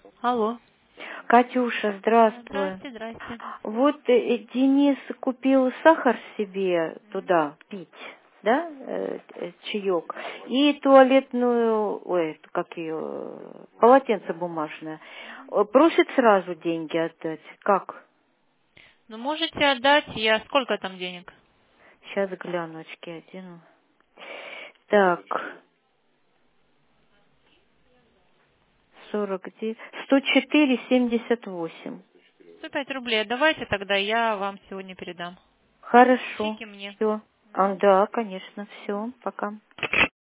Алло. Катюша, здравствуй. Здрасте, здрасте. Вот Денис купил сахар себе туда пить, да, чаек, и туалетную, как ее, полотенце бумажное. Просит сразу деньги отдать. Как? Ну, можете отдать, сколько там денег? Сейчас гляну, очки одену. Так, 49, 104,78. 105 рублей. Давайте тогда я вам сегодня передам. Хорошо, Чеки мне. все. Мгм. Да, конечно, все, пока.